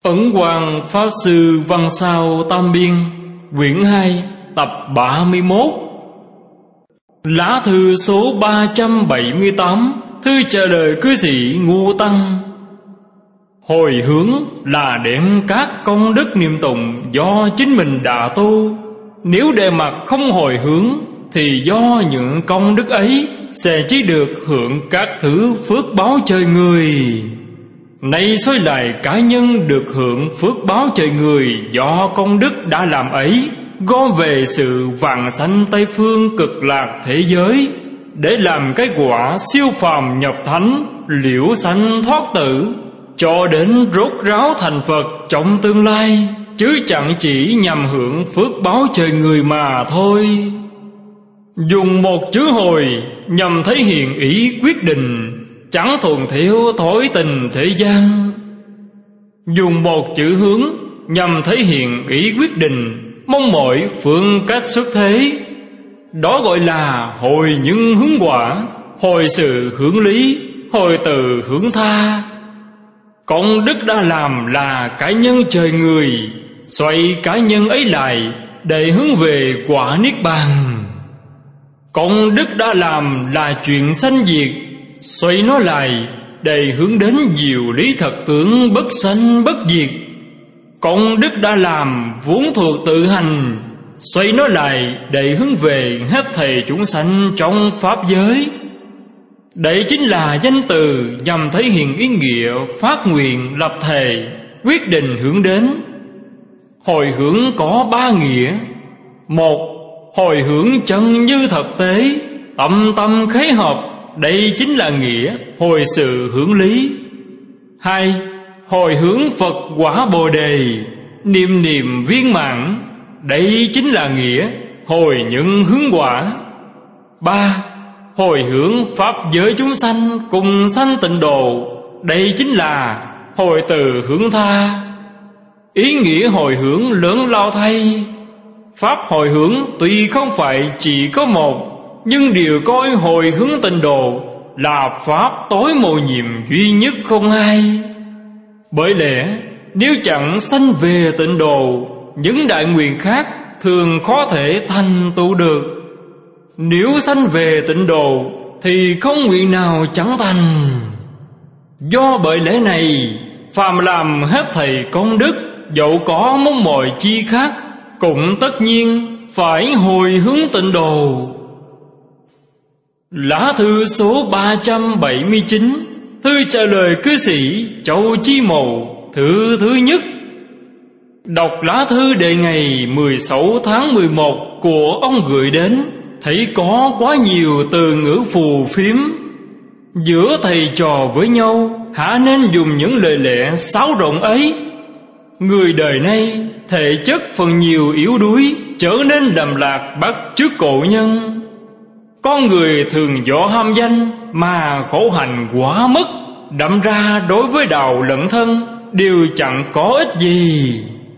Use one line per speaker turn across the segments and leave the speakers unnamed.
Ấn Quang Pháp Sư Văn Sao Tam Biên, quyển 2, tập 31. Lá thư số 378, thư trả lời cư sĩ Ngô Tăng. Hồi hướng là đem các công đức niệm tụng do chính mình đã tu. Nếu đề mặt không hồi hướng thì do những công đức ấy sẽ chỉ được hưởng các thứ phước báo trời người. Nay xoay lại cá nhân được hưởng phước báo trời người do công đức đã làm ấy, gom về sự vãng sanh Tây Phương cực lạc thế giới, để làm cái quả siêu phàm nhập thánh, liễu sanh thoát tử, cho đến rốt ráo thành Phật trong tương lai, chứ chẳng chỉ nhằm hưởng phước báo trời người mà thôi. Dùng một chữ hồi nhằm thể hiện ý quyết định, chẳng thuận theo thói tình thế gian. Dùng một chữ hướng nhằm thể hiện ý quyết định, mong mỏi phương cách xuất thế. Đó gọi là hồi nhân hướng quả, hồi sự hướng lý, hồi từ hướng tha. Công đức đã làm là cá nhân trời người, xoay cá nhân ấy lại để hướng về quả niết bàn. Công đức đã làm là chuyện sanh diệt, xoay nó lại để hướng đến diệu lý thật tướng bất sanh bất diệt. Công đức đã làm vốn thuộc tự hành, xoay nó lại để hướng về hết thảy chúng sanh trong pháp giới. Đấy chính là danh từ nhằm thể hiện ý nghĩa phát nguyện lập thệ, quyết định hướng đến. Hồi hướng có ba nghĩa. Một, hồi hướng chân như thực tế, tâm tâm khế hợp, đây chính là nghĩa hồi sự hướng lý. Hai, hồi hướng Phật quả Bồ Đề, niệm niệm viên mãn, đây chính là nghĩa hồi nhân hướng quả. Ba, hồi hướng pháp giới chúng sanh cùng sanh tịnh độ, đây chính là hồi từ hướng tha. Ý nghĩa hồi hướng lớn lao thay. Pháp hồi hướng tuy không phải chỉ có một, nhưng điều coi hồi hướng tịnh độ là pháp tối mầu nhiệm duy nhất không hai. Bởi lẽ nếu chẳng sanh về tịnh độ, những đại nguyện khác thường khó thể thành tựu được. Nếu sanh về tịnh độ thì không nguyện nào chẳng thành. Do bởi lẽ này, phàm làm hết thảy công đức, dẫu có mong mỏi chi khác, cũng tất nhiên phải hồi hướng tịnh độ. Lá thư số 379, thư trả lời cư sĩ Châu Chi Mậu, thư thứ nhất. Đọc lá thư đề ngày 16 tháng 11 của ông gửi đến, thấy có quá nhiều từ ngữ phù phiếm. Giữa thầy trò với nhau hả nên dùng những lời lẽ sáo rỗng ấy. Người đời nay thể chất phần nhiều yếu đuối, trở nên lầm lạc bắt chước cổ nhân. Con người thường do ham danh mà khổ hành quá mức, đâm ra đối với đạo lẫn thân đều chẳng có ích gì.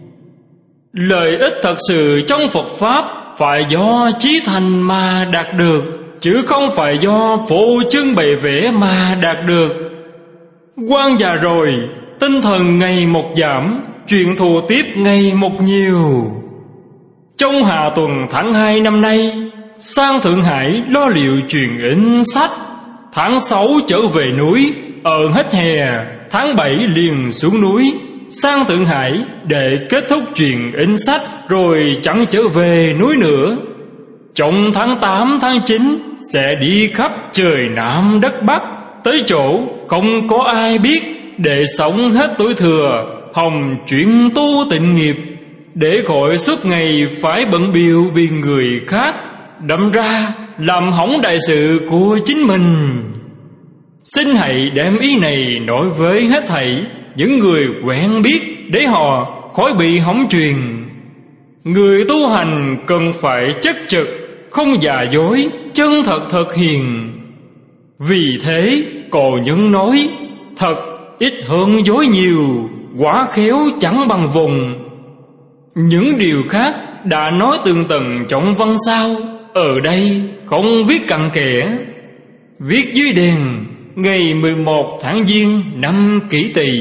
Lợi ích thật sự trong Phật Pháp phải do chí thành mà đạt được, chứ không phải do phô trương bày vẽ mà đạt được. Quan già rồi, tinh thần ngày một giảm, chuyện thù tiếp ngày một nhiều. Trong hạ tuần tháng 2 năm nay, sang Thượng Hải lo liệu truyền in sách. Tháng 6 trở về núi, ở hết hè, tháng 7 liền xuống núi, sang Thượng Hải để kết thúc truyền in sách, rồi chẳng trở về núi nữa. Trong tháng 8, tháng 9 sẽ đi khắp trời Nam đất Bắc, tới chỗ không có ai biết, để sống hết tuổi thừa, hồng chuyển tu tịnh nghiệp, để khỏi suốt ngày phải bận bịu vì người khác, đâm ra làm hỏng đại sự của chính mình. Xin hãy đem ý này nói với hết thảy những người quen biết, để họ khỏi bị hỏng truyền. Người tu hành cần phải chất trực, không giả dối, chân thật thực hiền. Vì thế cổ nhân nói, thật ít hơn dối nhiều, quả khéo chẳng bằng vùng. Những điều khác đã nói tường tận trong văn sao, ở đây không viết cặn kẽ. Viết dưới đèn ngày 11 tháng Giêng năm Kỷ Tỵ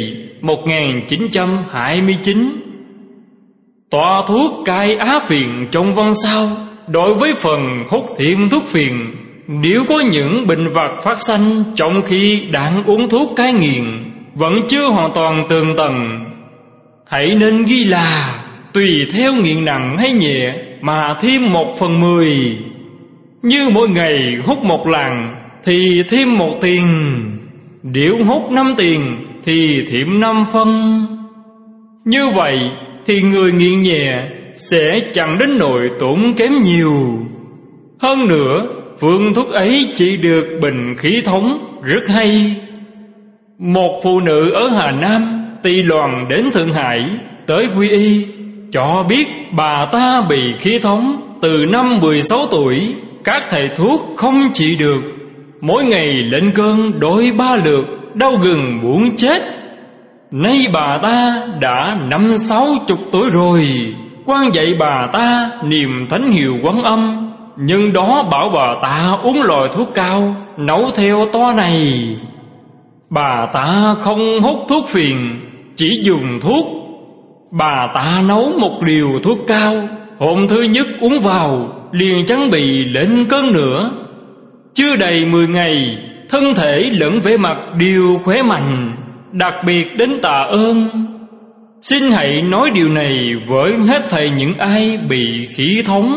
1929. Tọa thuốc cai á phiền trong văn sao, đối với phần hút thêm thuốc phiền, nếu có những bệnh vặt phát sanh trong khi đang uống thuốc cai nghiện, vẫn chưa hoàn toàn tường tận. Hãy nên ghi là tùy theo nghiện nặng hay nhẹ mà thêm 1/10. Như mỗi ngày hút 1 lạng thì thêm 1 tiền, nếu hút 5 tiền thì thêm 5 phân. Như vậy thì người nghiện nhẹ sẽ chẳng đến nỗi tốn kém nhiều. Hơn nữa, phương thuốc ấy chỉ được bệnh khí thống rất hay. Một phụ nữ ở Hà Nam tỳ loàn đến Thượng Hải tới quy y, cho biết bà ta bị khí thống từ năm 16 tuổi. Các thầy thuốc không trị được, mỗi ngày lên cơn đôi 3 lượt, đau gừng muốn chết. Nay bà ta đã 50-60 tuổi rồi. Quan dạy bà ta niệm thánh hiệu Quán Âm, nhưng đó bảo bà ta uống loại thuốc cao nấu theo toa này. Bà ta không hút thuốc phiền, chỉ dùng thuốc. Bà ta nấu 1 liều thuốc cao, hôm thứ nhất uống vào liền chẳng bị lên cơn nữa. Chưa đầy 10 ngày, thân thể lẫn vẻ mặt đều khỏe mạnh, đặc biệt đến tạ ơn. Xin hãy nói điều này với hết thầy những ai bị khí thống.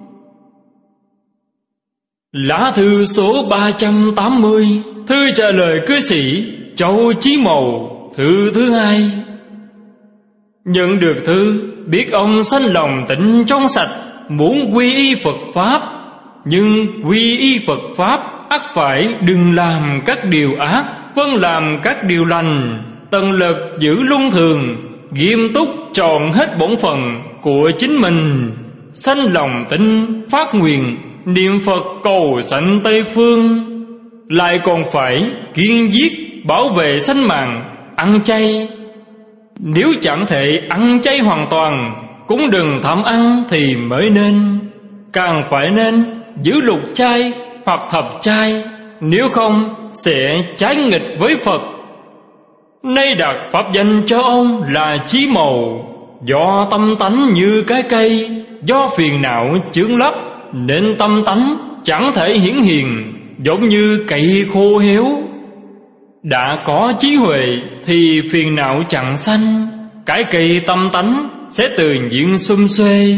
Lá thư số 380, thư trả lời cư sĩ Châu Chí Mầu, thư thứ 2. Nhận được thư, biết ông sanh lòng tịnh trong sạch, muốn quy y Phật Pháp. Nhưng quy y Phật Pháp ắt phải đừng làm các điều ác, vâng làm các điều lành, tận lực giữ luân thường, nghiêm túc tròn hết bổn phận của chính mình, sanh lòng tin phát nguyện niệm Phật cầu sanh Tây Phương. Lại còn phải kiên giết bảo vệ sanh mạng, ăn chay. Nếu chẳng thể ăn chay hoàn toàn, cũng đừng tham ăn thì mới nên. Càng phải nên giữ lục chay hoặc thập chay, nếu không sẽ trái nghịch với Phật. Nay đặt pháp danh cho ông là Chí Mầu. Do tâm tánh như cái cây, do phiền não chướng lấp, nên tâm tánh chẳng thể hiển hiện, giống như cây khô héo. Đã có trí huệ thì phiền não chẳng sanh, cái cây tâm tánh sẽ tự nhiên xum xuê.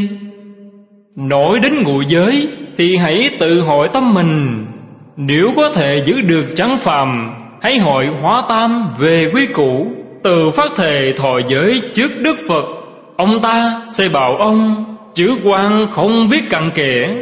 Nổi đến ngũ giới thì hãy tự hỏi tâm mình, nếu có thể giữ được chánh phàm, hãy hỏi Hóa Tam về quy củ, từ phát thệ thọ giới trước Đức Phật. Ông ta sẽ bảo ông chữ quan không biết cặn kẽ.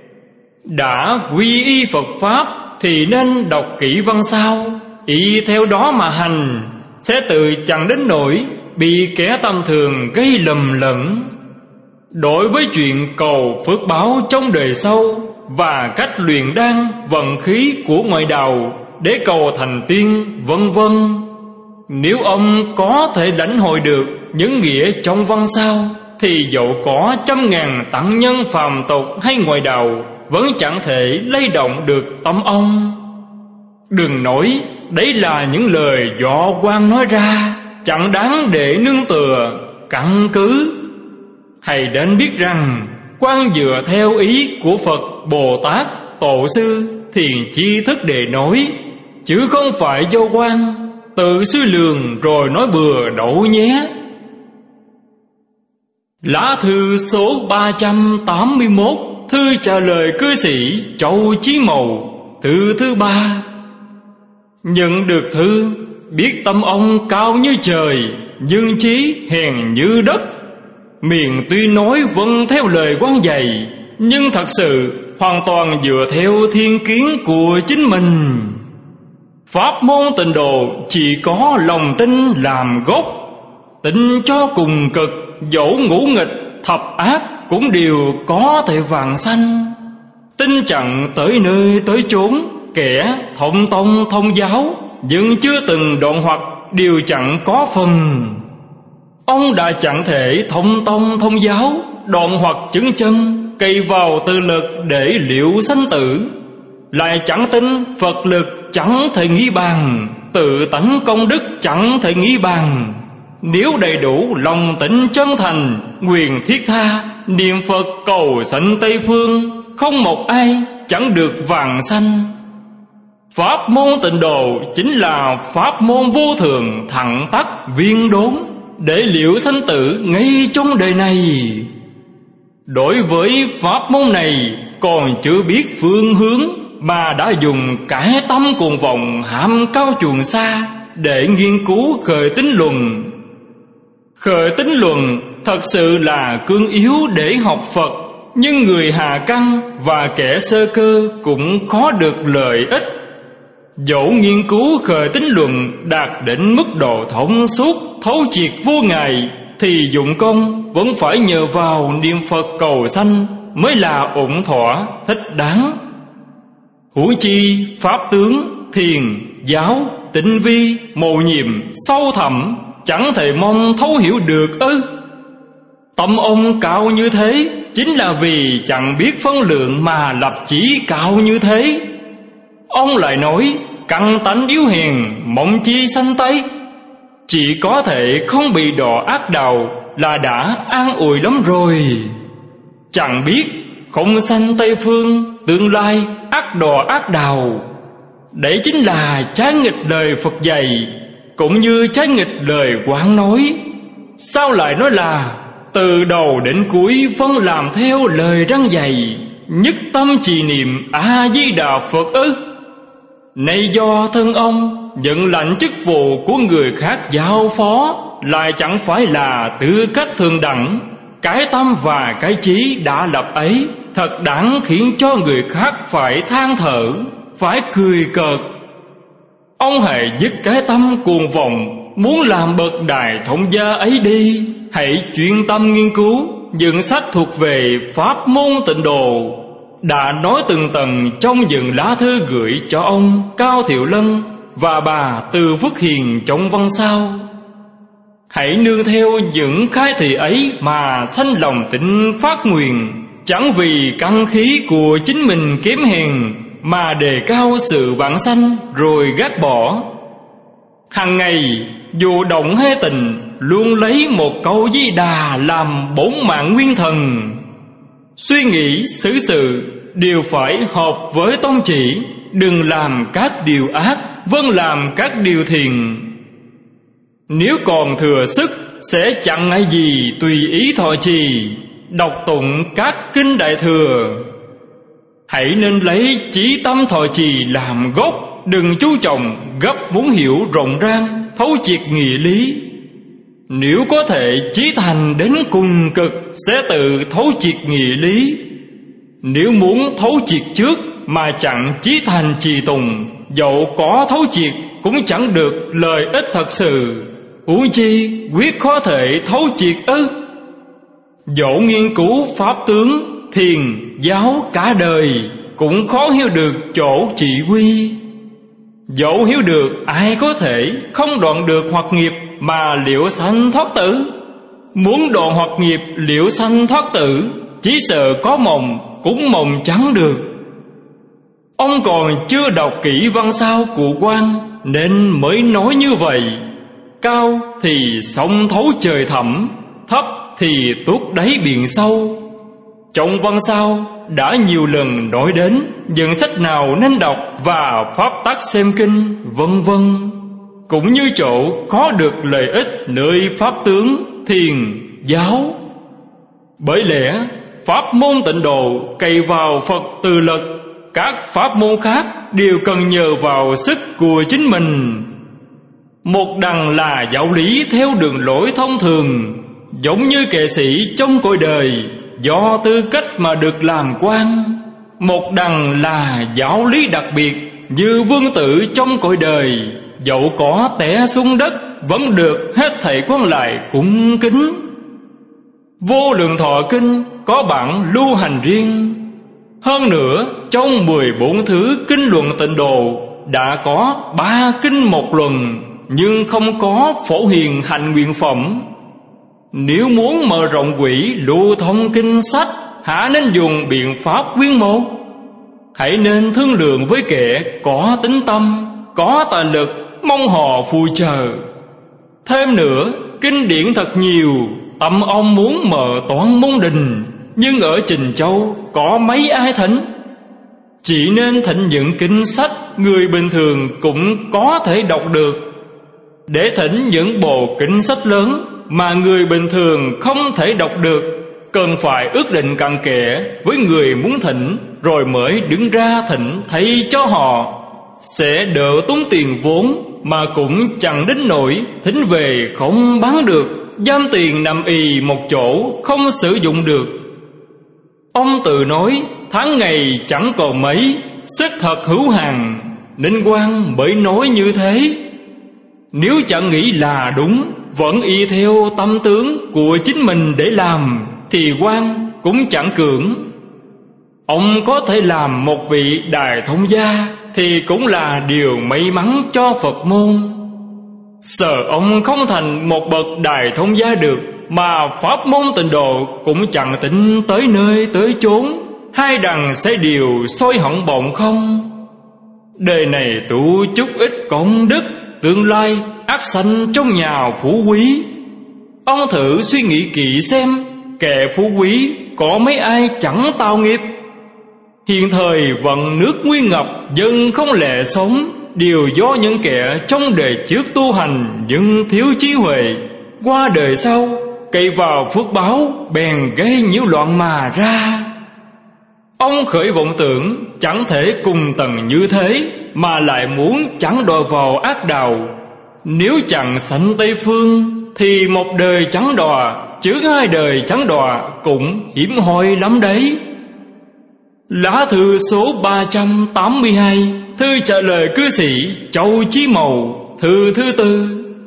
Đã quy y Phật Pháp thì nên đọc kỹ văn sao, y theo đó mà hành, sẽ tự chẳng đến nỗi bị kẻ tầm thường gây lầm lẫn. Đối với chuyện cầu phước báo trong đời sau và cách luyện đan vận khí của ngoại đạo để cầu thành tiên vân vân, nếu ông có thể lãnh hội được những nghĩa trong văn sao, thì dẫu có 100.000 tăng nhân phàm tục hay ngoại đạo vẫn chẳng thể lay động được tâm ông. Đừng nói đấy là những lời do quan nói ra, chẳng đáng để nương tựa căn cứ. Hãy đến biết rằng quan dựa theo ý của Phật, Bồ Tát, Tổ sư, thiền chi thức để nói, chứ không phải do quan tự suy lường rồi nói bừa đậu nhé. Lá thư số 381, thư trả lời cư sĩ Châu Chí Mầu, thư thứ 3. Nhận được thư, biết tâm ông cao như trời, nhưng trí hèn như đất. Miệng tuy nói vâng theo lời quan dạy, nhưng thật sự hoàn toàn dựa theo thiên kiến của chính mình. Pháp môn tịnh độ chỉ có lòng tin làm gốc, tin cho cùng cực, dẫu ngũ nghịch thập ác cũng đều có thể vãng sanh. Tin chẳng tới nơi tới chốn, kẻ thông tông thông giáo nhưng chưa từng đoạn hoặc đều chẳng có phần. Ông đã chẳng thể thông tông thông giáo, đoạn hoặc chứng chân, cây vào tự lực để liệu sanh tử. Lại chẳng tin Phật lực chẳng thể nghĩ bàn, tự tánh công đức chẳng thể nghĩ bàn. Nếu đầy đủ lòng tịnh chân thành, nguyện thiết tha niệm Phật cầu sanh Tây phương, không một ai chẳng được vàng sanh. Pháp môn Tịnh Độ chính là pháp môn vô thường, thẳng tắc viên đốn, để liễu sanh tử ngay trong đời này. Đối với pháp môn này còn chưa biết phương hướng, mà đã dùng cái tâm cuồng vọng ham cao chuồng xa để nghiên cứu khởi tín luận. Khởi tín luận thật sự là cương yếu để học Phật, nhưng người hà căn và kẻ sơ cơ cũng khó được lợi ích. Dẫu nghiên cứu khởi tín luận đạt đến mức độ thông suốt, thấu triệt vô ngại, thì dụng công vẫn phải nhờ vào niệm Phật cầu sanh mới là ổn thỏa, thích đáng. Huống chi pháp tướng, thiền, giáo, tinh vi, mầu nhiệm, sâu thẳm chẳng thể mong thấu hiểu được ư? Tâm ông cao như thế chính là vì chẳng biết phân lượng mà lập chí cao như thế. Ông lại nói căn tánh yếu hèn, mong chi sanh Tây. Chỉ có thể không bị đọa ác đạo là đã an ủi lắm rồi. Chẳng biết không sanh Tây phương, tương lai ác đọa ác đạo. Đấy chính là trái nghịch lời Phật dạy, cũng như trái nghịch lời Quán nói. Sao lại nói là từ đầu đến cuối vẫn làm theo lời răn dạy, nhất tâm trì niệm A Di Đà Phật ư? Nay do thân ông nhận lãnh chức vụ của người khác giao phó, lại chẳng phải là tư cách thường đẳng. Cái tâm và cái chí đã lập ấy thật đáng khiến cho người khác phải than thở, phải cười cợt. Ông hãy dứt cái tâm cuồng vọng muốn làm bậc đại thống gia ấy đi. Hãy chuyên tâm nghiên cứu những sách thuộc về pháp môn Tịnh Độ. Đã nói từng tầng trong những lá thư gửi cho ông Cao Thiệu Lân và bà Từ Phước Hiền trong văn sau. Hãy nương theo những khai thị ấy mà sanh lòng tịnh phát nguyện, chẳng vì căn khí của chính mình kém hèn mà đề cao sự vãng sanh rồi gác bỏ. Hằng ngày dù động hay tình, luôn lấy một câu Di Đà làm bổn mạng nguyên thần. Suy nghĩ xử sự đều phải hợp với tông chỉ, đừng làm các điều ác, vâng làm các điều thiện. Nếu còn thừa sức sẽ chẳng ngại gì tùy ý thọ trì, đọc tụng các kinh đại thừa. Hãy nên lấy chí tâm thọ trì làm gốc, đừng chú trọng gấp muốn hiểu rộng rang, thấu triệt nghĩa lý. Nếu có thể chí thành đến cùng cực sẽ tự thấu triệt nghĩa lý. Nếu muốn thấu triệt trước mà chẳng chí thành trì tùng, dẫu có thấu triệt cũng chẳng được lợi ích thật sự. Huống chi quyết khó thể thấu triệt ư? Dẫu nghiên cứu pháp tướng, thiền, giáo cả đời cũng khó hiểu được chỗ trị quy. Dẫu hiểu được ai có thể không đoạn được hoặc nghiệp mà liễu sanh thoát tử. Muốn đoạn hoặc nghiệp liễu sanh thoát tử, chỉ sợ có mộng cũng mộng chẳng được. Ông còn chưa đọc kỹ văn sao của Quan nên mới nói như vậy. Cao thì sông thấu trời thẳm, thấp thì tuốt đáy biển sâu. Trong văn sao đã nhiều lần nói đến những sách nào nên đọc và pháp tắc xem kinh, vân vân. Cũng như chỗ có được lợi ích nơi pháp tướng, thiền, giáo. Bởi lẽ pháp môn Tịnh Độ cày vào Phật từ lực, các pháp môn khác đều cần nhờ vào sức của chính mình. Một đằng là giáo lý theo đường lối thông thường, giống như kệ sĩ trong cõi đời do tư cách mà được làm quan. Một đằng là giáo lý đặc biệt như vương tử trong cõi đời, dẫu có té xuống đất vẫn được hết thảy quan lại cung kính. Vô Lượng Thọ Kinh có bản lưu hành riêng. Hơn nữa trong 14 thứ kinh luận Tịnh Độ đã có 3 kinh một luận, nhưng không có phổ hiền hành nguyện phẩm. Nếu muốn mở rộng quỹ lưu thông kinh sách, hả nên dùng biện pháp quyên mô. Hãy nên thương lượng với kẻ có tín tâm, có tài lực, mong họ phù trợ. Thêm nữa, kinh điển thật nhiều, tâm ông muốn mở toán môn đình, nhưng ở Trình Châu có mấy ai thỉnh. Chỉ nên thỉnh những kinh sách người bình thường cũng có thể đọc được. Để thỉnh những bộ kinh sách lớn mà người bình thường không thể đọc được, cần phải ước định cặn kẽ với người muốn thỉnh, rồi mới đứng ra thỉnh thay cho họ. Sẽ đỡ tốn tiền vốn, mà cũng chẳng đến nỗi thỉnh về không bán được, giam tiền nằm ì một chỗ không sử dụng được. Ông tự nói tháng ngày chẳng còn mấy, sức thật hữu hạn, nên quan mới nói như thế. Nếu chẳng nghĩ là đúng, vẫn y theo tâm tướng của chính mình để làm, thì quan cũng chẳng cưỡng. Ông có thể làm một vị đại thông gia thì cũng là điều may mắn cho Phật môn. Sợ ông không thành một bậc đại thông gia được, mà pháp môn tịnh độ cũng chẳng tính tới nơi tới chốn, hai đằng sẽ đều sôi hỏng bọng không. Đời này tu chút ít công đức, tương lai ắt sanh trong nhà phú quý. Ông thử suy nghĩ kỹ xem, kẻ phú quý có mấy ai chẳng tạo nghiệp. Hiện thời vận nước nguy ngập, dân không lẽ sống, đều do những kẻ trong đời trước tu hành nhưng thiếu trí huệ, qua đời sau cậy vào phước báo bèn gây nhiễu loạn mà ra. Ông khởi vọng tưởng chẳng thể cùng tầng như thế, mà lại muốn chẳng đọa vào ác đạo. Nếu chẳng sanh Tây Phương thì một đời chẳng đọa, chứ hai đời chẳng đọa cũng hiểm hoi lắm đấy. Lá thư số 382, thư trả lời cư sĩ Châu Chí Mầu, thư thứ tư.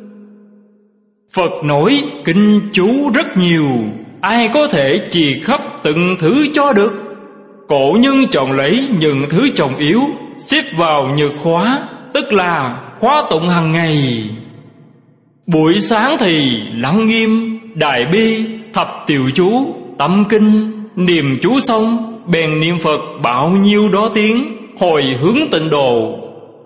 Phật nói kinh chú rất nhiều, ai có thể trì khắp từng thứ cho được. Cổ nhân chọn lấy những thứ trọng yếu, xếp vào nhược khóa, tức là khóa tụng hàng ngày. Buổi sáng thì Lăng Nghiêm, Đại Bi, Thập Tiểu Chú, Tâm Kinh, niệm chú xong bèn niệm Phật bao nhiêu đó tiếng, hồi hướng tịnh độ.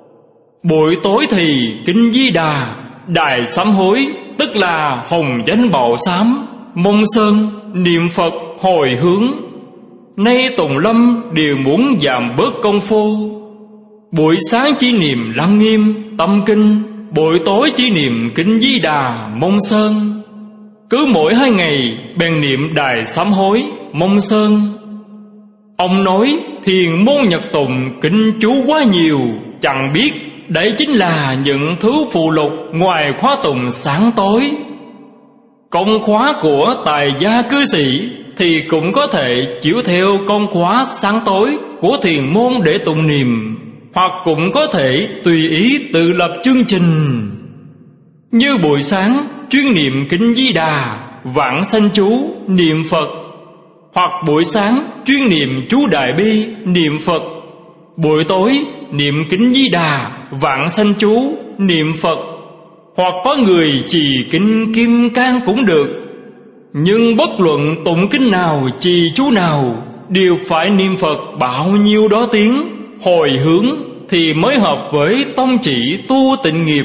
Buổi tối thì Kinh Di Đà, Đại Sám Hối, tức là Hồng Danh Bảo Sám, Mông Sơn, niệm Phật hồi hướng. Nay Tùng Lâm đều muốn giảm bớt công phu. Buổi sáng chỉ niệm Lăng Nghiêm, Tâm Kinh, buổi tối chỉ niệm Kinh Di Đà, Mông Sơn. Cứ mỗi 2 ngày bèn niệm Đại Sám Hối, Mông Sơn. Ông nói thiền môn nhật tụng kinh chú quá nhiều, chẳng biết đấy chính là những thứ phụ lục ngoài khóa tụng sáng tối. Công khóa của tài gia cư sĩ thì cũng có thể chiếu theo công khóa sáng tối của thiền môn để tụng niệm, hoặc cũng có thể tùy ý tự lập chương trình. Như buổi sáng chuyên niệm Kinh Di Đà, vãng sanh chú, niệm Phật, hoặc buổi sáng chuyên niệm chú Đại Bi, niệm Phật, buổi tối niệm Kinh Di Đà, vãng sanh chú, niệm Phật, hoặc có người trì Kinh Kim Cang cũng được. Nhưng bất luận tụng kinh nào, trì chú nào, đều phải niệm Phật bao nhiêu đó tiếng, hồi hướng thì mới hợp với tông chỉ tu tịnh nghiệp.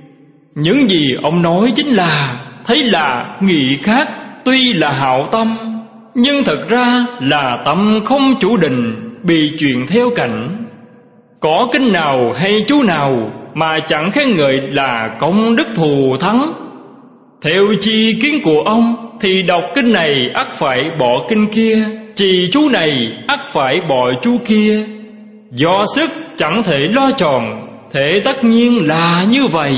Những gì ông nói chính là thấy là nghị khác, tuy là hảo tâm, nhưng thật ra là tâm không chủ định, bị chuyển theo cảnh. Có kinh nào hay chú nào mà chẳng khen ngợi là công đức thù thắng. Theo chi kiến của ông thì đọc kinh này ắt phải bỏ kinh kia, trì chú này ắt phải bỏ chú kia. Do sức chẳng thể lo tròn, thế tất nhiên là như vậy.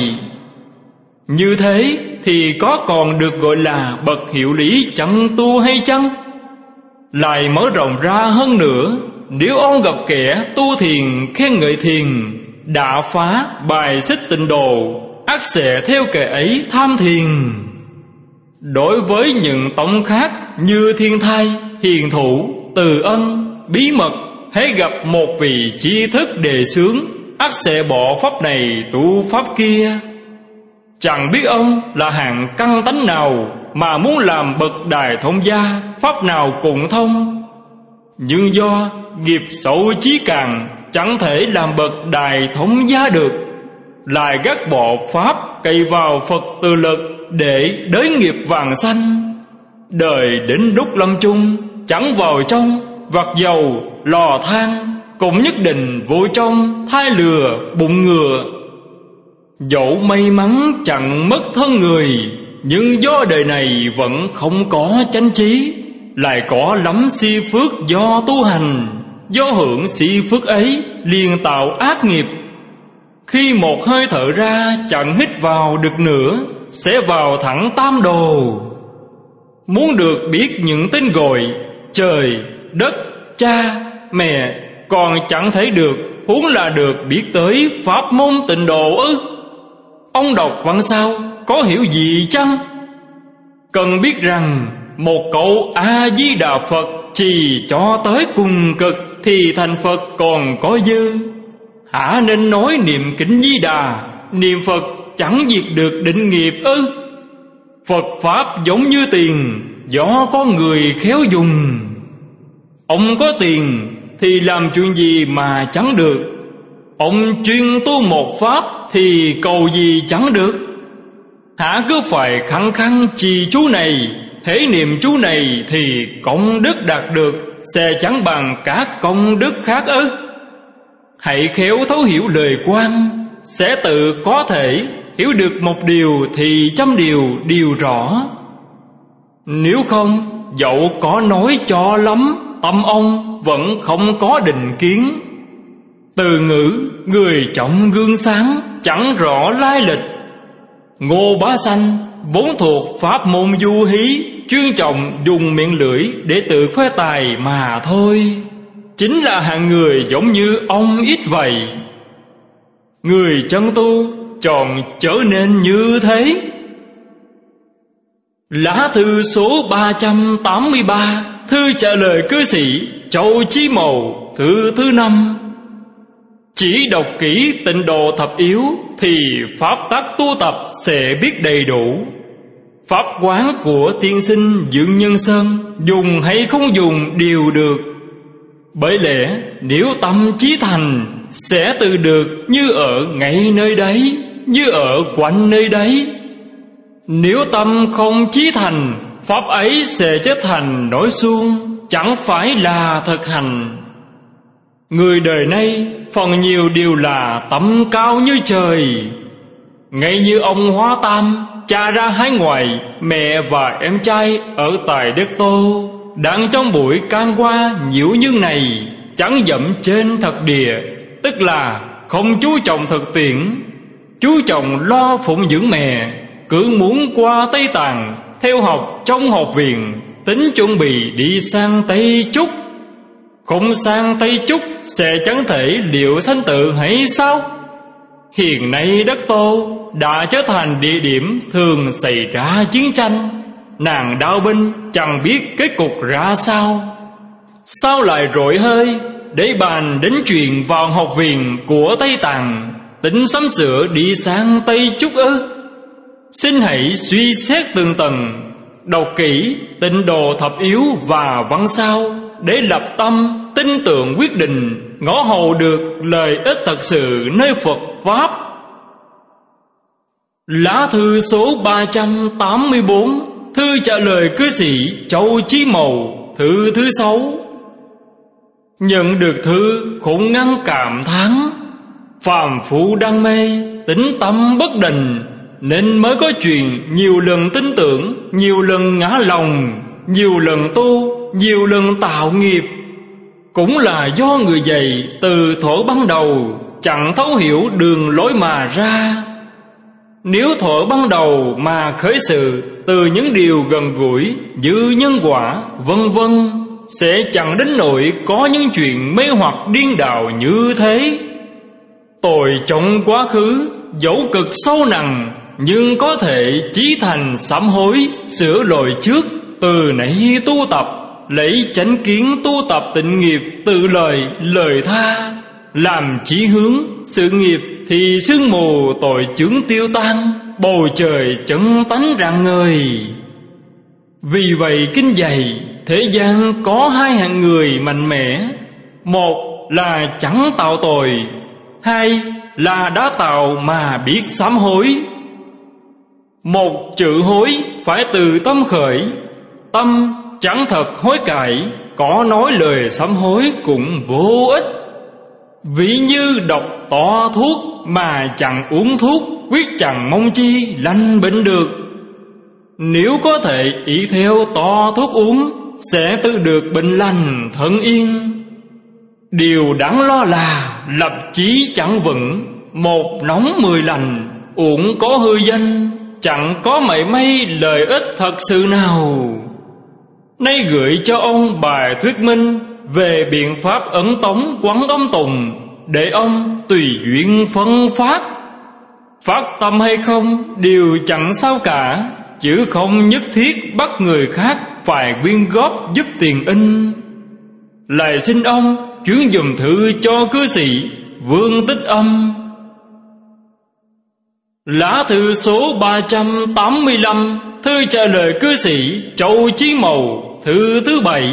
Như thế thì có còn được gọi là bậc hiệu lý chẳng tu hay chăng? Lại mở rộng ra hơn nữa, nếu ông gặp kẻ tu thiền khen ngợi thiền, đã phá bài xích tịnh độ, ắt sẽ theo kẻ ấy tham thiền. Đối với những tông khác như Thiên Thai, Hiền Thủ, Từ Ân, Bí Mật, hễ gặp một vị tri thức đề xướng, ắt sẽ bỏ pháp này tu pháp kia. Chẳng biết ông là hạng căn tánh nào mà muốn làm bậc đại thông gia, pháp nào cũng thông. Nhưng do nghiệp xấu chí càng, chẳng thể làm bậc đại thông gia được. lại gác bỏ pháp, cày vào Phật từ lực để đới nghiệp vàng xanh. Đời đến lúc lâm chung, chẳng vào trong vặt dầu lò than, cũng nhất định vô trong thai lừa bụng ngựa. Dẫu may mắn chẳng mất thân người, nhưng do đời này vẫn không có chánh trí, lại có lắm si phước do tu hành. Do hưởng si phước ấy liền tạo ác nghiệp. Khi một hơi thở ra chẳng hít vào được nữa, sẽ vào thẳng tam đồ. Muốn được biết những tên gọi trời, đất, cha, mẹ còn chẳng thấy được, huống là được biết tới pháp môn tịnh độ ư? Ông đọc văn sao có hiểu gì chăng? Cần biết rằng một câu A-di-đà Phật trì cho tới cùng cực thì thành Phật còn có dư. Hả nên nói niệm kính Di Đà, niệm Phật chẳng diệt được định nghiệp ư? Phật pháp giống như tiền, do con người khéo dùng. Ông có tiền thì làm chuyện gì mà chẳng được. Ông chuyên tu một pháp thì cầu gì chẳng được. Hả cứ phải khăng khăng trì chú này, thế niệm chú này thì công đức đạt được sẽ chẳng bằng các công đức khác ư? Hãy khéo thấu hiểu lời quan, sẽ tự có thể hiểu được một điều thì trăm điều đều rõ. Nếu không, dẫu có nói cho lắm, tâm ông vẫn không có định kiến. Từ ngữ người trọng gương sáng, chẳng rõ lai lịch. Ngô Bá Sanh vốn thuộc pháp môn du hí, chuyên trọng dùng miệng lưỡi để tự khoe tài mà thôi. Chính là hạng người giống như ông ít vậy. Người chân tu chọn trở nên như thế. Lá thư số 383, thư trả lời cư sĩ Châu Chí Mầu, thứ 5. Chỉ đọc kỹ Tịnh Độ Thập Yếu thì pháp tắc tu tập sẽ biết đầy đủ. Pháp quán của tiên sinh Dương Nhân Sơn dùng hay không dùng đều được. Bởi lẽ nếu tâm chí thành sẽ tự được như ở ngay nơi đấy, như ở quanh nơi đấy. Nếu tâm không chí thành, pháp ấy sẽ trở thành nói suông, chẳng phải là thực hành. Người đời nay phần nhiều đều là tâm cao như trời. Ngay như ông Hóa Tam, cha ra hải ngoại, mẹ và em trai ở tại đất Tô, đang trong buổi can qua nhiễu nhân này, chẳng dẫm trên thật địa, tức là không chú trọng thực tiễn, chú trọng lo phụng dưỡng mẹ. Cứ muốn qua Tây Tạng theo học trong học viện, tính chuẩn bị đi sang Tây Trúc. Không sang Tây Trúc sẽ chẳng thể liệu sanh tử hay sao? Hiện nay đất Tô đã trở thành địa điểm thường xảy ra chiến tranh, nàng đao binh chẳng biết kết cục ra sao. Sao lại rội hơi để bàn đến chuyện vào học viện của Tây Tạng, tính sắm sửa đi sang Tây Trúc ư? Xin hãy suy xét từng tầng, đọc kỹ Tịnh Độ Thập Yếu và văn sao để lập tâm tin tưởng quyết định, ngõ hầu được lợi ích thật sự nơi Phật pháp. Lá thư số 384, thư trả lời cư sĩ Châu Chí Mầu, thứ 6. Nhận được thư cũng ngăn cảm thán, phàm phu đam mê, tính tâm bất định, nên mới có chuyện nhiều lần tin tưởng, nhiều lần ngã lòng, nhiều lần tu, nhiều lần tạo nghiệp. Cũng là do người dạy từ thuở ban đầu chẳng thấu hiểu đường lối mà ra. Nếu thuở ban đầu mà khởi sự từ những điều gần gũi như nhân quả vân vân, sẽ chẳng đến nỗi có những chuyện mê hoặc điên đảo như thế. Tội trong quá khứ dẫu cực sâu nặng, nhưng có thể chí thành sám hối, sửa lỗi trước, từ nãy tu tập, lấy chánh kiến tu tập tịnh nghiệp, tự lời tha, làm chí hướng sự nghiệp thì sương mù tội chướng tiêu tan, bầu trời chân tánh rạng ngời. Vì vậy kinh dạy thế gian có hai hạng người mạnh mẽ: một là chẳng tạo tội, hai là đã tạo mà biết sám hối. Một chữ hối phải từ tâm khởi, tâm chẳng thật hối cải, có nói lời sám hối cũng vô ích. Ví như độc to thuốc mà chẳng uống thuốc, quyết chẳng mong chi lành bệnh được. Nếu có thể ý theo to thuốc uống, sẽ tự được bệnh lành thân yên. Điều đáng lo là lập chí chẳng vững, một nóng 10 lành, uổng có hư danh, chẳng có mảy may lợi ích thật sự nào. Nay gửi cho ông bài thuyết minh về biện pháp ấn tống quán âm tùng, để ông tùy duyên phân phát. Phát tâm hay không đều chẳng sao cả, chứ không nhất thiết bắt người khác phải quyên góp giúp tiền in. Lại xin ông chuyển dùm thư cho cư sĩ Vương Tích Âm. Lá thư số 385, thư trả lời cư sĩ Châu Chí Mầu, thư thứ 7.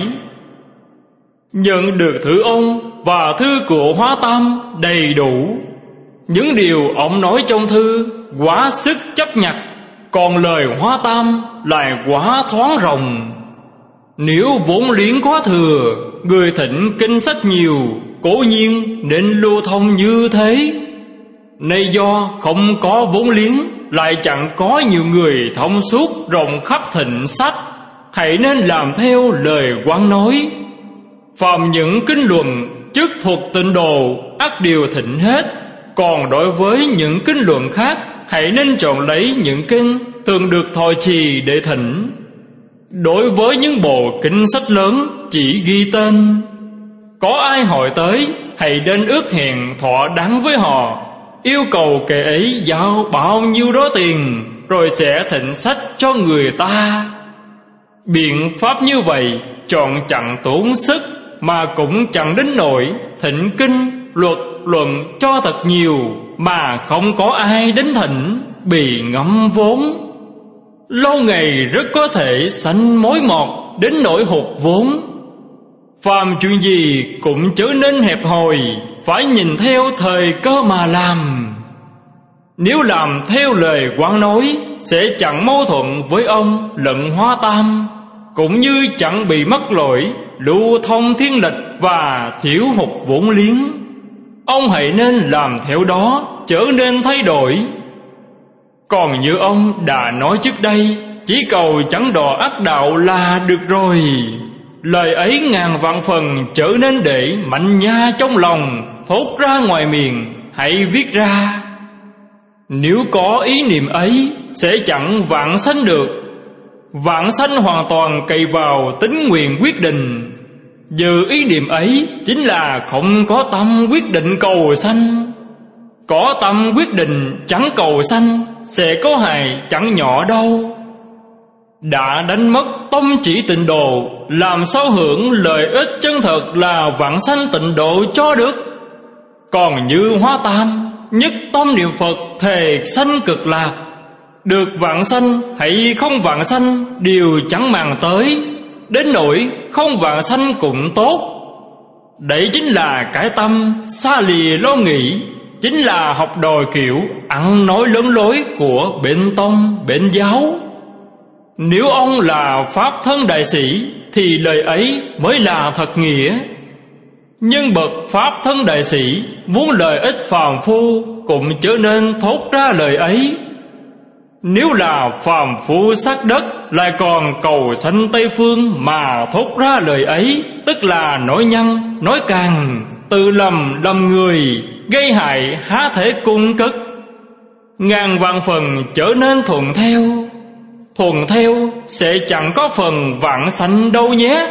Nhận được thư ông và thư của Hóa Tam đầy đủ. Những điều ông nói trong thư quá sức chấp nhặt, còn lời Hóa Tam lại quá thoáng rộng. Nếu vốn liếng quá thừa, người thịnh kinh sách nhiều, cố nhiên nên lưu thông như thế. Nay do không có vốn liếng, lại chẳng có nhiều người thông suốt rộng khắp thịnh sách, hãy nên làm theo lời Quán nói. Phàm những kinh luận chức thuộc tịnh độ ắt đều thịnh hết, còn đối với những kinh luận khác, hãy nên chọn lấy những kinh thường được thọ trì để thỉnh. Đối với những bộ kinh sách lớn chỉ ghi tên, có ai hỏi tới, hãy đến ước hẹn thỏa đáng với họ, yêu cầu kẻ ấy giao bao nhiêu đó tiền, rồi sẽ thịnh sách cho người ta. Biện pháp như vậy chọn chẳng tốn sức, mà cũng chẳng đến nỗi thịnh kinh luật luận cho thật nhiều mà không có ai đến thỉnh, bị ngẫm vốn. Lâu ngày rất có thể sanh mối mọt đến nỗi hụt vốn. Phàm chuyện gì cũng trở nên hẹp hòi, phải nhìn theo thời cơ mà làm. Nếu làm theo lời Quán nói, sẽ chẳng mâu thuẫn với ông lẫn Hóa Tam, cũng như chẳng bị mắc lỗi lưu thông thiên lịch và thiếu hụt vốn liếng. Ông hãy nên làm theo đó, trở nên thay đổi. Còn như ông đã nói trước đây, chỉ cầu chẳng đò ác đạo là được rồi. Lời ấy ngàn vạn phần trở nên để mạnh nha trong lòng, thốt ra ngoài miệng, hãy viết ra. Nếu có ý niệm ấy, sẽ chẳng vãng sanh được. Vãng sanh hoàn toàn cậy vào tính nguyện quyết định. Giờ ý niệm ấy chính là không có tâm quyết định cầu sanh. Có tâm quyết định chẳng cầu sanh, sẽ có hại chẳng nhỏ đâu. Đã đánh mất tông chỉ tịnh độ, làm sao hưởng lợi ích chân thật là vãng sanh tịnh độ cho được. Còn như Hóa Tam, nhất tâm niệm Phật thề sanh cực lạc, được vãng sanh hay không vãng sanh đều chẳng màng tới, đến nỗi không vãng sanh cũng tốt. Đấy chính là cái tâm xa lìa lo nghĩ, chính là học đòi kiểu ăn nói lớn lối của bên tông bên giáo. Nếu ông là pháp thân đại sĩ thì lời ấy mới là thật nghĩa. Nhưng bậc pháp thân đại sĩ muốn lợi ích phàm phu cũng trở nên thốt ra lời ấy. Nếu là phàm phu sắc đất lại còn cầu sanh Tây Phương mà thốt ra lời ấy, tức là nói nhăng, nói càng, tự lầm người, gây hại há thể cung cất. Ngàn vạn phần trở nên thuận theo sẽ chẳng có phần vãng sanh đâu nhé.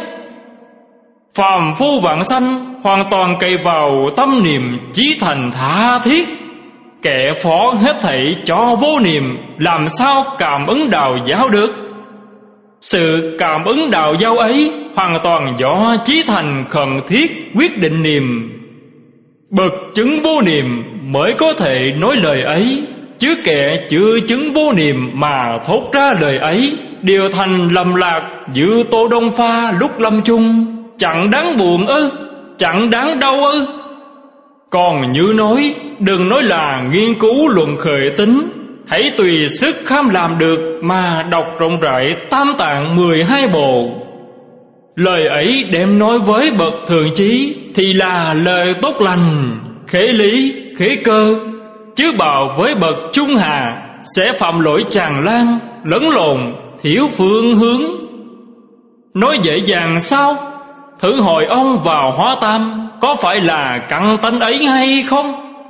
Phàm phu vãng sanh hoàn toàn cậy vào tâm niệm chí thành tha thiết. Kẻ phó hết thảy cho vô niệm, làm sao cảm ứng đạo giáo được? Sự cảm ứng đạo giáo ấy hoàn toàn do chí thành khẩn thiết quyết định niệm. Bậc chứng vô niệm mới có thể nói lời ấy, chứ kẻ chưa chứng vô niệm mà thốt ra lời ấy đều thành lầm lạc như Tô Đông Pha lúc lâm chung. Chẳng đáng buồn ư? Chẳng đáng đau ư? Còn như nói, đừng nói là nghiên cứu luận khởi tính, hãy tùy sức khám làm được mà đọc rộng rãi Tam Tạng 12 bộ. Lời ấy đem nói với bậc thường chí thì là lời tốt lành, khế lý, khế cơ. Chứ bảo với bậc trung hạ sẽ phạm lỗi tràn lan, lẫn lộn, thiếu phương hướng. Nói dễ dàng sao? Thử hỏi ông vào Hóa Tam có phải là căn tánh ấy hay không?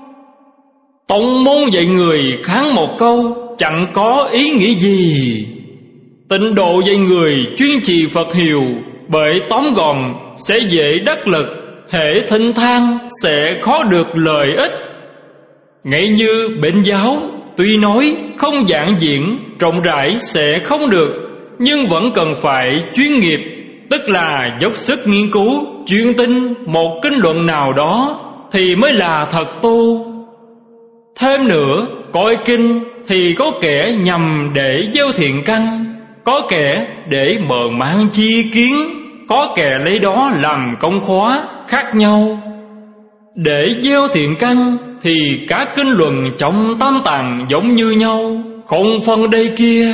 Tông môn dạy người kháng một câu chẳng có ý nghĩa gì. Tịnh độ dạy người chuyên trì Phật hiệu, bởi tóm gọn sẽ dễ đắc lực, hễ thinh thang sẽ khó được lợi ích. Ngay như bệnh giáo, tuy nói không giản diễn rộng rãi sẽ không được, nhưng vẫn cần phải chuyên nghiệp, tức là dốc sức nghiên cứu chuyên tinh một kinh luận nào đó thì mới là thật tu. Thêm nữa, coi kinh thì có kẻ nhằm để gieo thiện căn, có kẻ để mở mang chi kiến, có kẻ lấy đó làm công khóa khác nhau. Để gieo thiện căn thì các kinh luận trong Tam Tạng giống như nhau, không phân đây kia.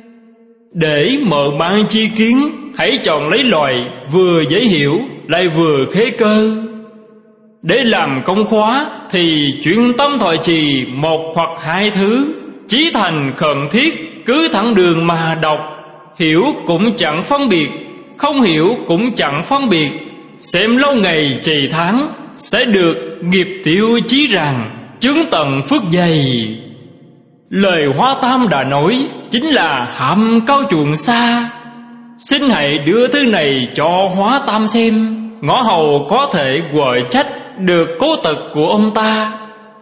Để mở mang chi kiến, hãy chọn lấy loại vừa dễ hiểu lại vừa khế cơ. Để làm công khóa thì chuyên tâm thoại trì một hoặc hai thứ, chí thành khẩn thiết, cứ thẳng đường mà đọc. Hiểu cũng chẳng phân biệt, không hiểu cũng chẳng phân biệt. Xem lâu ngày trì tháng sẽ được nghiệp tiêu chí rằng, chứng tận phước dày. Lời Hóa Tam đã nói chính là hàm cao chuộng xa. Xin hãy đưa thứ này cho Hóa Tam xem, ngõ hầu có thể quở trách được cố tật của ông ta.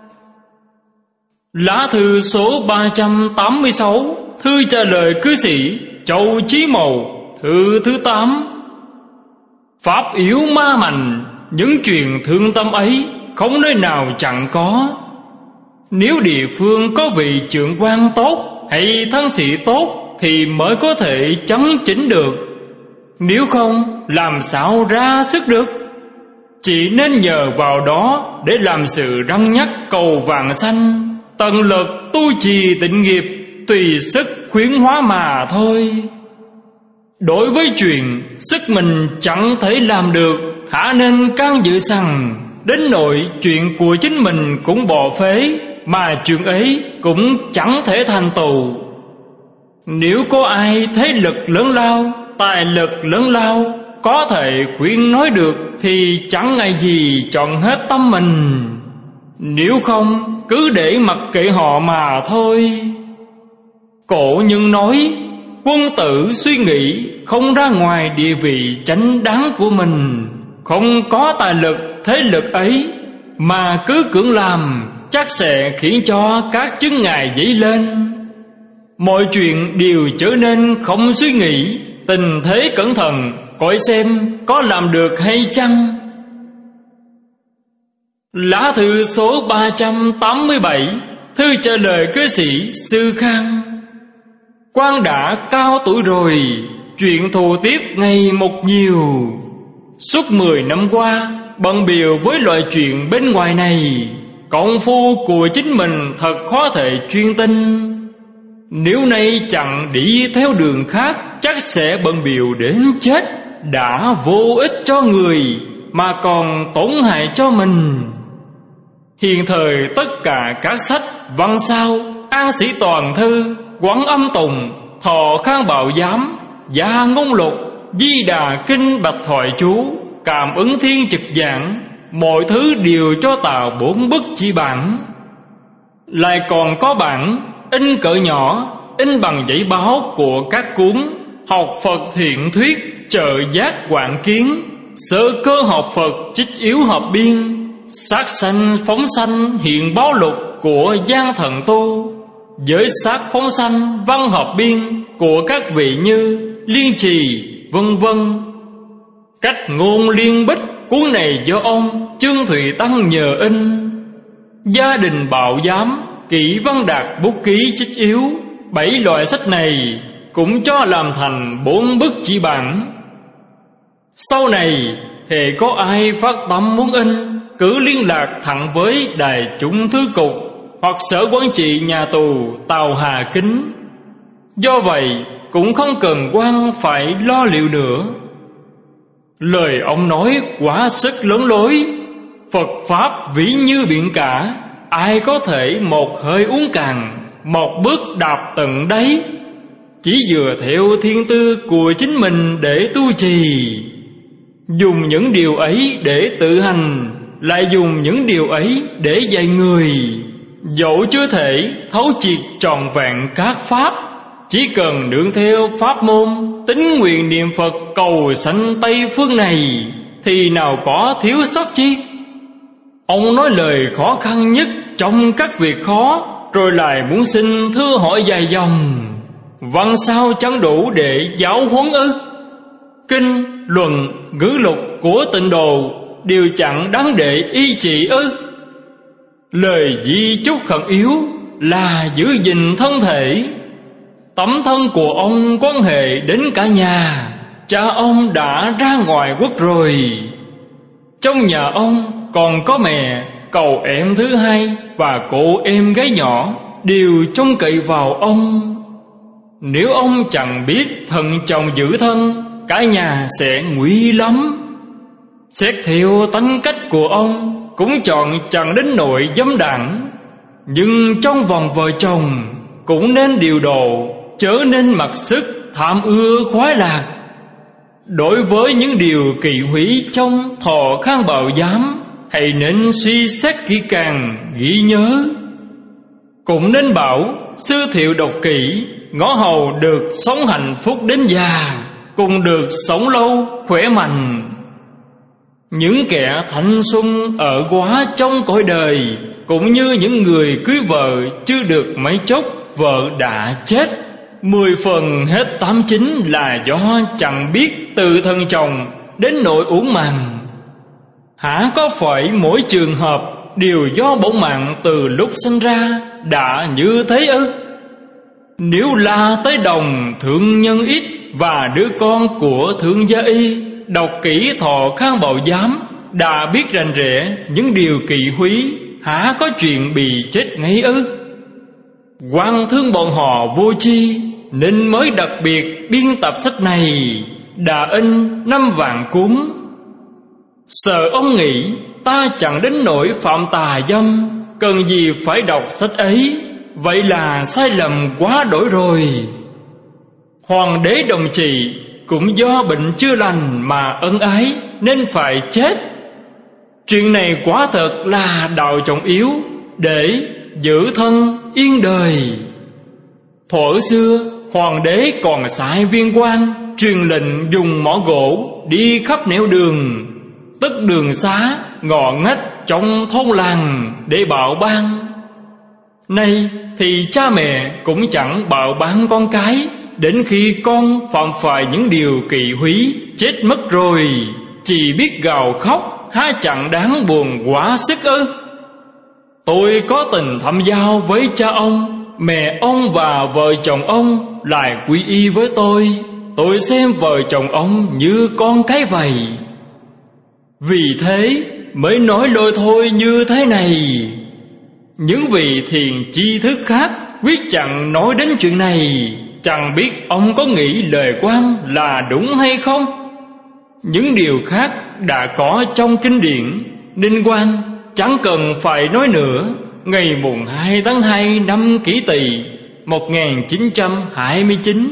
Lá thư số 386, thư trả lời cư sĩ Châu Chí Mầu, thư thứ 8. Pháp yếu ma mạnh, những chuyện thương tâm ấy không nơi nào chẳng có. Nếu địa phương có vị trưởng quan tốt hay thân sĩ tốt thì mới có thể chấn chỉnh được, nếu không làm sao ra sức được. Chỉ nên nhờ vào đó để làm sự răn nhắc cầu vàng sanh, tận lực tu trì tịnh nghiệp, tùy sức khuyến hóa mà thôi. Đối với chuyện sức mình chẳng thể làm được, hả nên can dự rằng đến nỗi chuyện của chính mình cũng bỏ phế, mà chuyện ấy cũng chẳng thể thành tựu. Nếu có ai thế lực lớn lao, tài lực lớn lao, có thể khuyên nói được thì chẳng ngại gì chọn hết tâm mình. Nếu không, cứ để mặc kệ họ mà thôi. Cổ nhân nói, quân tử suy nghĩ không ra ngoài địa vị chánh đáng của mình, không có tài lực thế lực ấy mà cứ cưỡng làm, chắc sẽ khiến cho các chứng ngại dấy lên. Mọi chuyện đều trở nên không suy nghĩ, tình thế cẩn thận, coi xem có làm được hay chăng. Lá thư số 387, thư trả lời cư sĩ Sư Khang. Quan đã cao tuổi rồi, chuyện thù tiếp ngày một nhiều. Suốt 10 năm qua, bận bịu với loại chuyện bên ngoài này, công phu của chính mình thật khó thể chuyên tinh. Nếu nay chẳng đi theo đường khác, chắc sẽ bận bịu đến chết, đã vô ích cho người mà còn tổn hại cho mình. Hiện thời tất cả các sách văn sao, An Sĩ Toàn Thư, Quán Âm Tùng, Thọ Khang Bảo Giám, Gia Ngôn Lục, Di Đà Kinh Bạch Thoại Chú, Cảm Ứng Thiên Trực Giảng, mọi thứ đều cho tạo 4 bức chỉ bản. Lại còn có bản in cỡ nhỏ, in bằng giấy báo của các cuốn Học Phật Thiện Thuyết, Trợ Giác Quảng Kiến, Sơ Cơ Học Phật Trích Yếu Hợp Biên, Sát Sanh Phóng Sanh Hiện Báo Lục của Giang Thần Tu, Giới Sát Phóng Sanh Văn Hợp Biên của các vị như Liên Trì, vân vân. Cách ngôn liên bích, cuốn này do ông Trương Thụy Tăng nhờ in. Gia Đình Bảo Giám, Kỷ Văn Đạt bút ký trích yếu. 7 loại sách này cũng cho làm thành 4 bức chỉ bản. Sau này hễ có ai phát tâm muốn in cứ liên lạc thẳng với đài chủng thư cục hoặc sở quản trị nhà tù Tàu Hà Kính. Do vậy cũng không cần quan phải lo liệu nữa. Lời ông nói quá sức lớn lối. Phật Pháp vĩ như biển cả, ai có thể một hơi uống cạn, một bước đạp tận đáy. Chỉ dựa theo thiên tư của chính mình để tu trì, dùng những điều ấy để tự hành, lại dùng những điều ấy để dạy người. Dẫu chưa thể thấu triệt trọn vẹn các pháp, chỉ cần nương theo pháp môn tín nguyện niệm Phật cầu sanh Tây phương này thì nào có thiếu sót chi. Ông nói lời khó khăn nhất trong các việc khó, rồi lại muốn xin thưa hỏi dài dòng. Văn sao chẳng đủ để giáo huấn ư? Kinh, luận, ngữ lục của Tịnh Độ đều chẳng đáng để y trị ư? Lời di chúc khẩn yếu là giữ gìn thân thể. Tấm thân của ông quan hệ đến cả nhà. Cha ông đã ra ngoài quốc rồi. Trong nhà ông còn có mẹ, cậu em thứ hai và cô em gái nhỏ đều trông cậy vào ông. Nếu ông chẳng biết thận trọng giữ thân, cả nhà sẽ nguy lắm. Xét theo tánh cách của ông cũng chọn chẳng đến nỗi dâm đảng, nhưng trong vòng vợ chồng cũng nên điều độ, chớ nên mặc sức tham ưa khoái lạc. Đối với những điều kỳ húy trong Thọ Khang Bảo Giám, hãy nên suy xét kỹ càng ghi nhớ. Cũng nên bảo sư thiệu đọc kỹ, ngõ hầu được sống hạnh phúc đến già, cùng được sống lâu khỏe mạnh. Những kẻ thanh xuân ở quá trong cõi đời, cũng như những người cưới vợ chưa được mấy chốc vợ đã chết, 10 phần hết 89 là do chẳng biết tự thân chồng đến nỗi uổng mạng. Hả có phải mỗi trường hợp đều do bổn mạng từ lúc sinh ra đã như thế ư? Nếu là tới đồng thượng nhân ít và đứa con của thượng gia y đọc kỹ Thọ Khang Bảo Giám, đã biết rành rẽ những điều kỳ húy, hả có chuyện bị chết ngay ư? Quan thương bọn họ vô tri nên mới đặc biệt biên tập sách này, đã in 5 vạn cuốn. Sợ ông nghĩ ta chẳng đến nỗi phạm tà dâm, cần gì phải đọc sách ấy, vậy là sai lầm quá đổi rồi. Hoàng đế Đồng Trì cũng do bệnh chưa lành mà ân ái nên phải chết. Chuyện này quả thật là đạo trọng yếu để giữ thân yên đời. Thuở xưa hoàng đế còn sai viên quan truyền lệnh dùng mỏ gỗ đi khắp nẻo đường, tức đường xá ngõ ngách trong thôn làng để bạo ban. Nay thì cha mẹ cũng chẳng bạo ban con cái, đến khi con phạm phải những điều kỳ húy chết mất rồi, chỉ biết gào khóc, há chẳng đáng buồn quá sức ư? Tôi có tình thâm giao với cha ông, mẹ ông và vợ chồng ông lại quy y với tôi xem vợ chồng ông như con cái vậy. Vì thế mới nói lôi thôi như thế này. Những vị thiền tri thức khác quyết chẳng nói đến chuyện này, chẳng biết ông có nghĩ lời quan là đúng hay không. Những điều khác đã có trong kinh điển, nên quan chẳng cần phải nói nữa. Ngày mùng 2 tháng 2 năm Kỷ Tỵ 1929.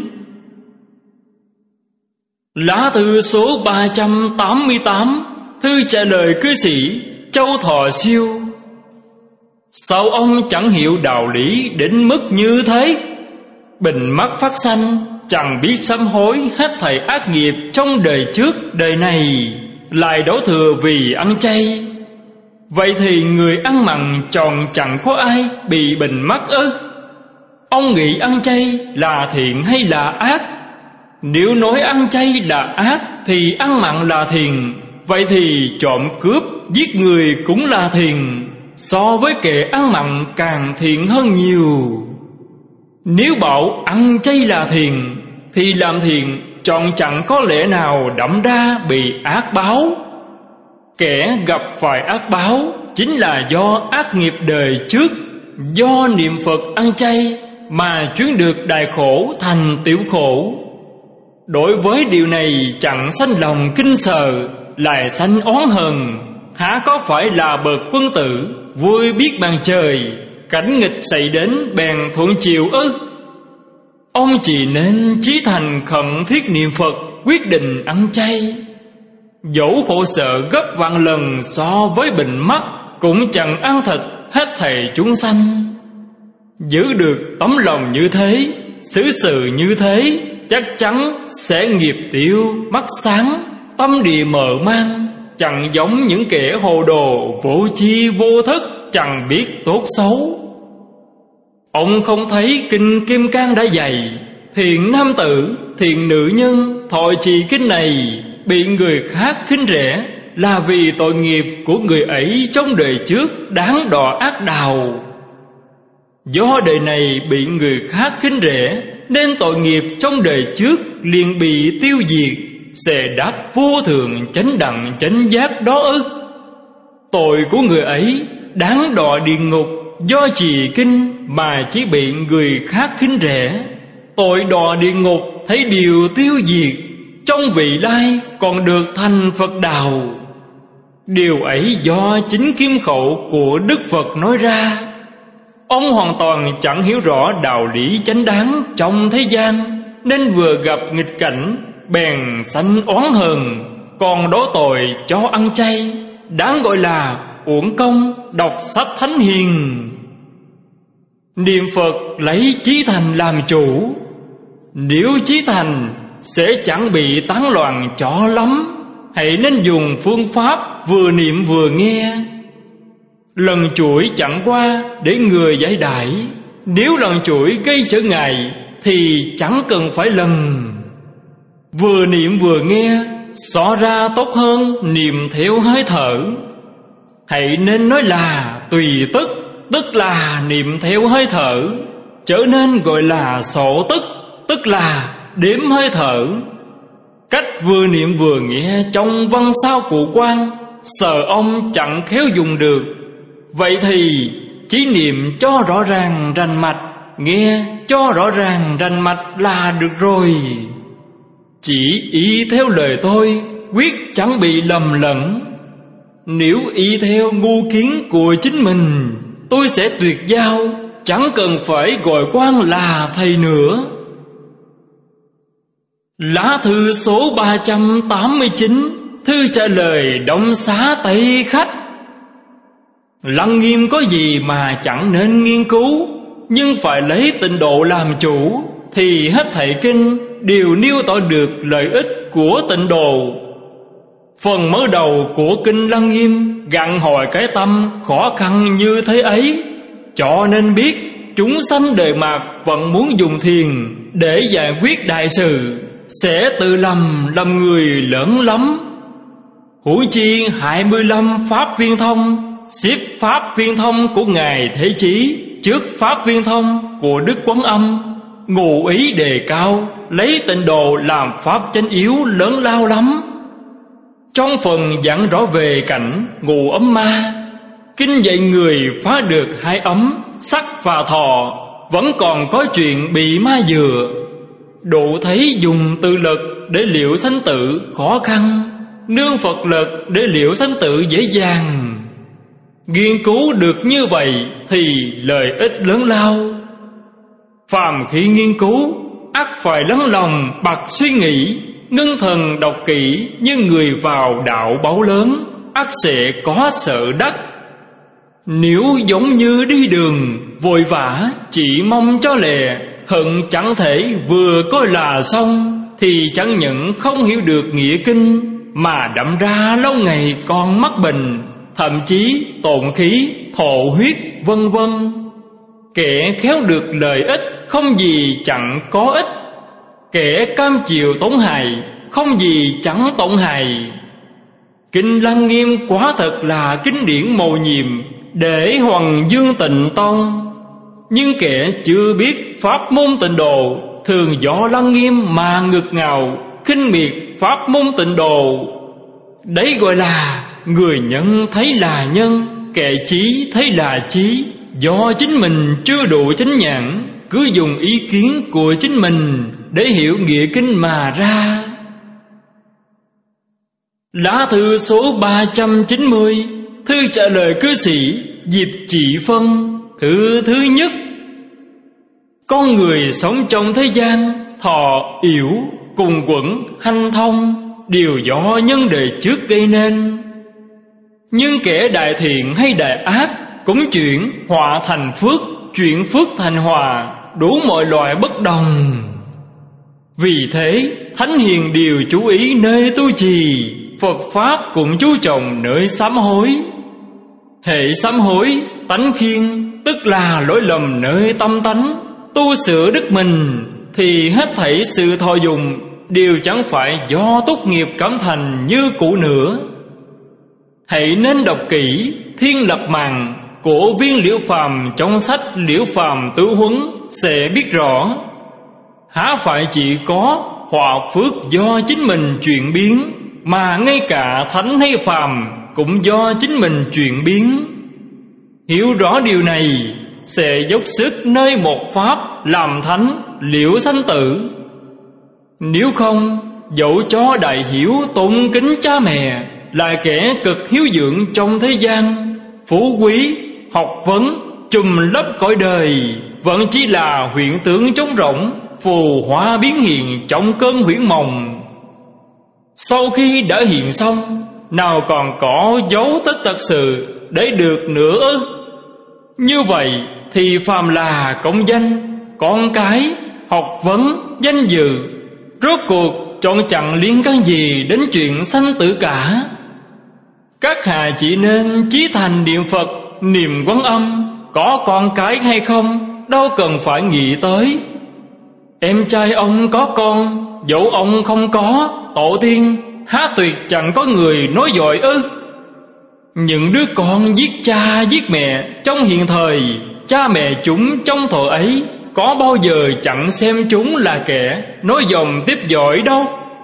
Lá thư số 388, thư trả lời cư sĩ Châu Thọ Siêu. Sao ông chẳng hiểu đạo lý đến mức như thế? Bệnh mắc phát sanh, chẳng biết sám hối hết thảy ác nghiệp trong đời trước đời này, lại đổ thừa vì ăn chay. Vậy thì người ăn mặn tròn chẳng có ai bị bệnh mắc ư? Ông nghĩ ăn chay là thiện hay là ác? Nếu nói ăn chay là ác thì ăn mặn là thiện. Vậy thì trộm cướp giết người cũng là thiện, so với kẻ ăn mặn càng thiện hơn nhiều. Nếu bảo ăn chay là thiện thì làm thiện trọn chẳng có lẽ nào đẫm ra bị ác báo. Kẻ gặp phải ác báo chính là do ác nghiệp đời trước, do niệm Phật ăn chay mà chuyển được đại khổ thành tiểu khổ. Đối với điều này chẳng sanh lòng kinh sợ, lại sanh oán hờn, há có phải là bậc quân tử vui biết bàn trời, cảnh nghịch xảy đến bèn thuận chiều ư? Ông chỉ nên chí thành khẩn thiết niệm Phật, quyết định ăn chay. Dẫu khổ sở gấp vạn lần so với bệnh mắt, cũng chẳng ăn thịt hết thảy chúng sanh. Giữ được tấm lòng như thế, xử sự như thế, chắc chắn sẽ nghiệp tiêu mắt sáng, tâm địa mở mang, chẳng giống những kẻ hồ đồ vô chi vô thức, chẳng biết tốt xấu. Ông không thấy kinh Kim Cang đã dạy: thiện nam tử, thiện nữ nhân thọ trì kinh này, bị người khác khinh rẻ là vì tội nghiệp của người ấy trong đời trước đáng đọa ác đào. Do đời này bị người khác khinh rẻ, nên tội nghiệp trong đời trước liền bị tiêu diệt, sẽ đắc vô thượng chánh đẳng chánh giác đó ư? Tội của người ấy đáng đọa địa ngục do trì kinh mà chỉ bị người khác khinh rẻ. Tội đọa địa ngục thấy điều tiêu diệt, trong vị lai còn được thành Phật đạo. Điều ấy do chính kim khẩu của Đức Phật nói ra. Ông hoàn toàn chẳng hiểu rõ đạo lý chánh đáng trong thế gian, nên vừa gặp nghịch cảnh bèn sanh oán hờn, còn đổ tội cho ăn chay, đáng gọi là uổng công đọc sách thánh hiền. Niệm Phật lấy chí thành làm chủ, nếu chí thành sẽ chẳng bị tán loạn cho lắm. Hãy nên dùng phương pháp vừa niệm vừa nghe. Lần chuỗi chẳng qua để người giải đãi, nếu lần chuỗi gây trở ngại thì chẳng cần phải lần. Vừa niệm vừa nghe xỏ ra tốt hơn niệm theo hơi thở. Hãy nên nói là tùy tức, tức là niệm theo hơi thở, trở nên gọi là sổ tức, tức là đếm hơi thở. Cách vừa niệm vừa nghe trong văn sao cụ quan, sợ ông chẳng khéo dùng được. Vậy thì chỉ niệm cho rõ ràng rành mạch, nghe cho rõ ràng rành mạch là được rồi. Chỉ y theo lời tôi, quyết chẳng bị lầm lẫn. Nếu y theo ngu kiến của chính mình, tôi sẽ tuyệt giao, chẳng cần phải gọi quan là thầy nữa. Lá thư số 389, thư trả lời Đông Xá Tây Khách. Lăng Nghiêm có gì mà chẳng nên nghiên cứu, nhưng phải lấy tịnh độ làm chủ, thì hết thảy kinh đều nêu tỏ được lợi ích của tịnh độ. Phần mở đầu của kinh Lăng Nghiêm gặng hỏi cái tâm khó khăn như thế ấy, cho nên biết chúng sanh đời mạt vẫn muốn dùng thiền để giải quyết đại sự, sẽ tự lầm người lớn lắm. Huống chi 25 pháp viên thông, xếp pháp viên thông của Ngài Thế Chí trước pháp viên thông của Đức Quán Âm, ngụ ý đề cao lấy tịnh độ làm pháp chánh yếu lớn lao lắm. Trong phần giảng rõ về cảnh ngụ ấm ma, kinh dạy người phá được hai ấm sắc và thọ, vẫn còn có chuyện bị ma dựa. Độ thấy dùng tự lực để liệu sanh tử khó khăn, nương Phật lực để liệu sanh tử dễ dàng. Nghiên cứu được như vậy thì lợi ích lớn lao. Phàm khi nghiên cứu, ắt phải lắng lòng bặt suy nghĩ, ngưng thần đọc kỹ, như người vào đạo báu lớn, ắt sẽ có sợ đắc. Nếu giống như đi đường vội vã chỉ mong cho lẹ, hận chẳng thể vừa coi là xong, thì chẳng những không hiểu được nghĩa kinh, mà đậm ra lâu ngày còn mắc bệnh, thậm chí tổn khí, thọ huyết vân vân. Kẻ khéo được lợi ích không gì chẳng có ích, kẻ cam chịu tổn hại không gì chẳng tổn hại. Kinh Lăng Nghiêm quả thật là kinh điển mầu nhiệm để Hoàng Dương Tịnh Tông. Nhưng kẻ chưa biết pháp môn tịnh độ thường do Lăng Nghiêm mà ngực ngào, khinh miệt pháp môn tịnh độ. Đấy gọi là người nhân thấy là nhân, kẻ trí thấy là trí. Do chính mình chưa đủ chánh nhãn, cứ dùng ý kiến của chính mình để hiểu nghĩa kinh mà ra. Lá thư số 390, thư trả lời cư sĩ Diệp Trị Phân. Thư thứ nhất: con người sống trong thế gian, thọ yểu, cùng quẩn, hanh thông, đều do nhân đời trước gây nên. Nhưng kẻ đại thiện hay đại ác cũng chuyển họa thành phước, chuyển phước thành hòa, đủ mọi loại bất đồng. Vì thế thánh hiền đều chú ý nơi tu trì, Phật Pháp cũng chú trọng nơi sám hối. Hệ sám hối, tánh khiên, tức là lỗi lầm nơi tâm tánh, tu sửa đức mình, thì hết thảy sự thọ dụng đều chẳng phải do tốt nghiệp cảm thành như cũ nữa. Hãy nên đọc kỹ Thiên Lập Màn của Viên Liễu Phàm trong sách Liễu Phàm Tứ Huấn sẽ biết rõ. Há phải chỉ có họa phước do chính mình chuyển biến, mà ngay cả thánh hay phàm cũng do chính mình chuyển biến. Hiểu rõ điều này sẽ dốc sức nơi một pháp làm thánh liễu sanh tử. Nếu không, dẫu cho đại hiếu tôn kính cha mẹ, là kẻ cực hiếu dưỡng trong thế gian, phú quý, học vấn, trùm lấp cõi đời, vẫn chỉ là huyễn tướng trống rỗng, phù hoa biến hiện trong cơn huyễn mộng. Sau khi đã hiện xong, nào còn có dấu tích thật sự để được nữa ư? Như vậy thì phàm là công danh, con cái, học vấn, danh dự, rốt cuộc chọn chẳng liên can gì đến chuyện sanh tử cả. Các hạ chỉ nên chí thành niệm Phật, niệm Quán Âm, có con cái hay không đâu cần phải nghĩ tới. Em trai ông có con, dẫu ông không có, tổ tiên há tuyệt chẳng có người nói giỏi ư? Những đứa con giết cha giết mẹ trong hiện thời, cha mẹ chúng trong thuở ấy có bao giờ chẳng xem chúng là kẻ nói dòng tiếp giỏi đâu.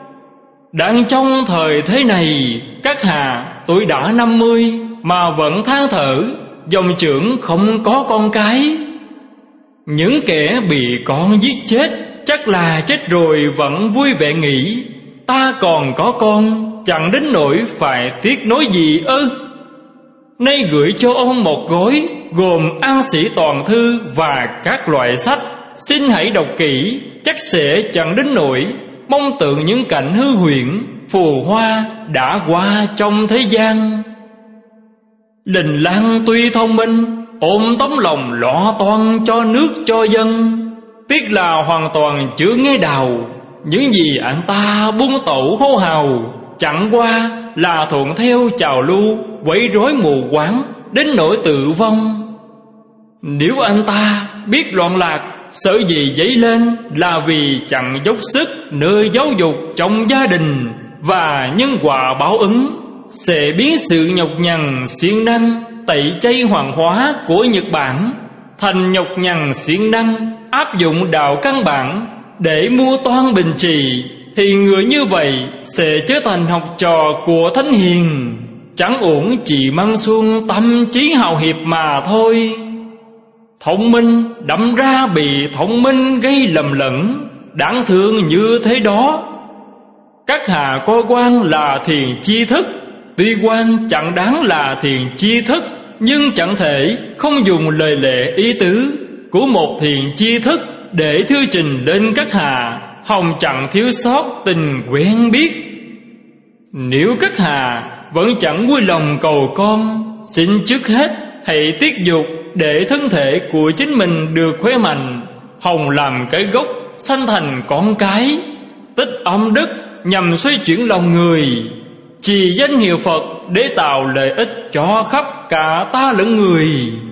Đang trong thời thế này, các hạ tuổi đã 50 mà vẫn than thở dòng trưởng không có con cái. Những kẻ bị con giết chết chắc là chết rồi vẫn vui vẻ nghĩ ta còn có con, chẳng đến nỗi phải tiếc nối gì ư? Nay gửi cho ông một gói gồm An Sĩ Toàn Thư và các loại sách, xin hãy đọc kỹ, chắc sẽ chẳng đến nỗi mong tượng những cảnh hư huyễn phù hoa đã qua trong thế gian. Đình Lan tuy thông minh, ôm tấm lòng lo toan cho nước cho dân, tiếc là hoàn toàn chưa nghe đào. Những gì anh ta buông tẩu hô hào chẳng qua là thuận theo trào lưu, quấy rối mù quáng đến nỗi tự vong. Nếu anh ta biết loạn lạc, sở dĩ dấy lên là vì chẳng dốc sức nơi giáo dục trong gia đình, và nhân quả báo ứng sẽ biến sự nhọc nhằn siêng năng tẩy chay hoàng hóa của Nhật Bản thành nhọc nhằn siêng năng áp dụng đạo căn bản để mua toan bình trị, thì người như vậy sẽ trở thành học trò của thánh hiền, chẳng uổng chỉ mang xuông tâm trí hào hiệp mà thôi. Thông minh đâm ra bị thông minh gây lầm lẫn, đáng thương như thế đó. Các hạ coi quan là thiền chi thức, tuy quan chẳng đáng là thiền chi thức, nhưng chẳng thể không dùng lời lệ ý tứ của một thiền chi thức để thư trình lên các hạ, hòng chẳng thiếu sót tình quen biết. Nếu các hạ vẫn chẳng vui lòng cầu con, xin trước hết hãy tiết dục để thân thể của chính mình được khỏe mạnh, hòng làm cái gốc sanh thành con cái, tích âm đức nhằm xoay chuyển lòng người, trì danh hiệu Phật để tạo lợi ích cho khắp cả ta lẫn người.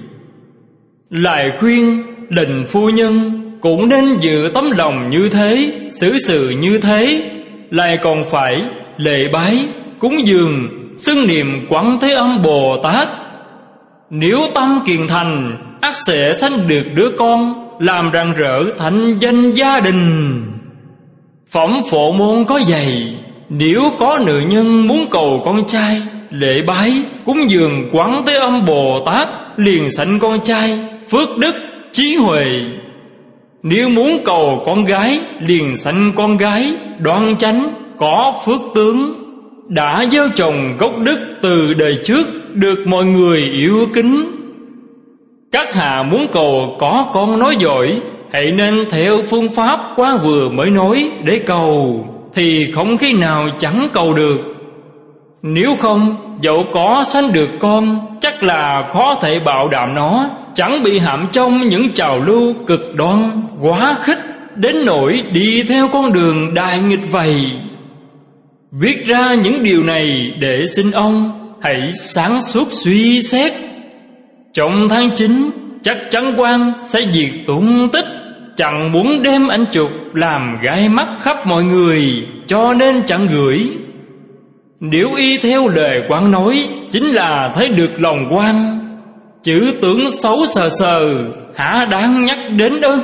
Lại khuyên Đình phu nhân cũng nên giữ tấm lòng như thế, xử sự như thế, lại còn phải lễ bái, cúng dường, xưng niệm Quán Thế Âm Bồ Tát. Nếu tâm kiền thành, ắt sẽ sanh được đứa con, làm rạng rỡ thành danh gia đình. Phẩm Phổ Môn có dạy, nếu có nữ nhân muốn cầu con trai, lễ bái, cúng dường Quán Thế Âm Bồ Tát, liền sanh con trai, phước đức, trí huệ. Nếu muốn cầu con gái, liền sanh con gái, đoan chánh, có phước tướng, đã gieo trồng gốc đức từ đời trước, được mọi người yêu kính. Các hạ muốn cầu có con nói giỏi, hãy nên theo phương pháp quá vừa mới nói để cầu, thì không khi nào chẳng cầu được. Nếu không, dẫu có sanh được con, chắc là khó thể bảo đảm nó chẳng bị hãm trong những trào lưu cực đoan, quá khích, đến nỗi đi theo con đường đại nghịch vậy. Viết ra những điều này để xin ông hãy sáng suốt suy xét. Trong tháng 9, chắc chắn quan sẽ diệt tung tích, chẳng muốn đem ảnh chụp làm gai mắt khắp mọi người, cho nên chẳng gửi. Nếu y theo lời quan nói, chính là thấy được lòng quan. Chữ tưởng xấu sờ sờ, hả đáng nhắc đến ư?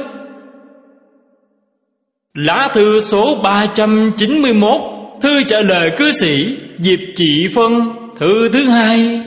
Lá thư số 391, thư trả lời cư sĩ Diệp Trị Phân, thư thứ 2.